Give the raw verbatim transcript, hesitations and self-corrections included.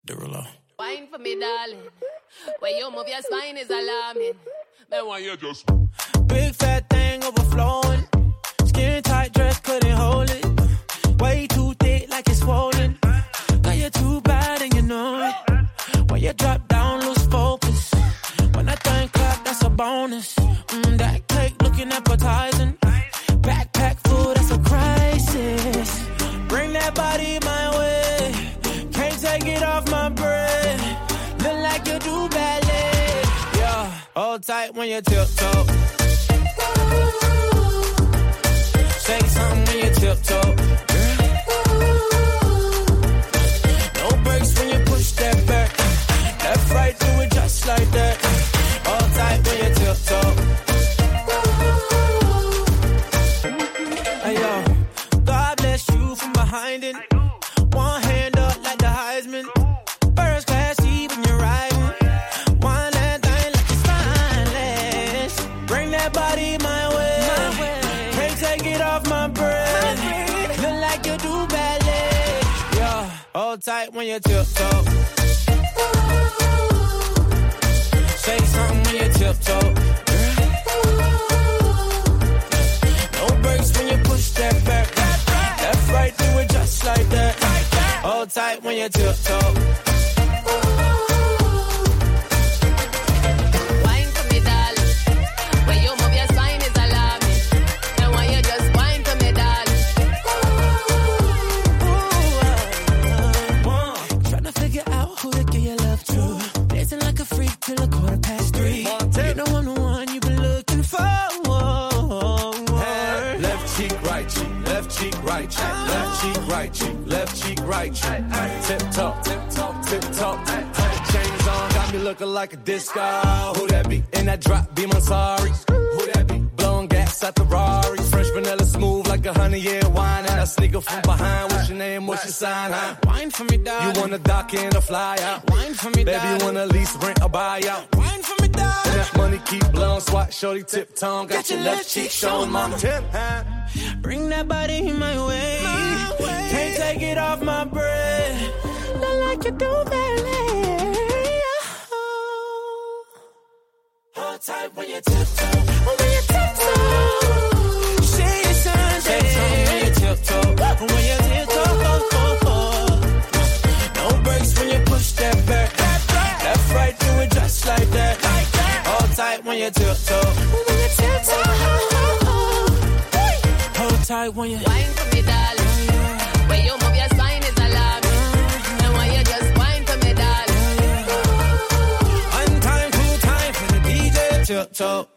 Derulo. Wine for me, darling. When you move your spine is alarming. Then why you just big fat thing overflowing. Skin tight dress couldn't hold it. Way too thick like it's swollen. Girl, you're too bad and you know it. When you drop down, lose focus. When I think clap, that's a bonus. Mm, that cake looking appetizing. Backpack food, that's a crisis. Bring that body my way. Can't take it off my bread. Look like you do ballet. Yeah, hold tight when you tiptoe. Say something when you tiptoe. No brakes when you push that back. Left, right, do it just like that. Hold tight when you tiptoe. Hey yo, God bless you from behind it. One hand up like the Heisman. First class seat when you're riding. One that thing like it's spineless. Bring that body my way. Can't take it off my breath. Look like you do ballet. Yeah, hold tight when you tiptoe. Say something when you tiptoe. No brakes when you push that back. Left, right, do it just like that. Hold tight when you tiptoe. wine for me, darling. When you move your spine is alarming. Then why you just wine for me, darling. Tryna figure out who to give your love to. Dancing like a freak till a quarter past three. You know I'm the one you've been looking for. Left cheek, right cheek, left cheek, right cheek, left cheek, right cheek, left cheek, right cheek. Tip top, tip top, tip top. Chains on, got me looking like a disco. Who that be? In that drop, be my sorry. Who that be? Blowing gas at the Rari. Fresh vanilla smooth like a honey year wine. And I sneak up from behind. What's your name? What's your sign? Huh? Wine for me, darling. You wanna dock in or fly out? Wine for me, Baby, darling. you wanna lease, rent, or buy out? Wine for me, darling. And that money keep blowing, swat, shorty, tip tongue. Got, got your left cheek showing, mama. Tip, huh? Bring that body my way. my way. Can't take it off my breath. Not like you do ballet. Hold tight when you tiptoe. When you tiptoe. Say it Sunday. Say something when you tiptoe. When you tiptoe. No brakes when you push that back. Left, right, do it just like that. Hold tight when you tiptoe. When you tiptoe. Hold tight when you wine for me, darling. When you move your spine is alarming. And why you just wine for me, darling. One time, two time for the D J tiptoe.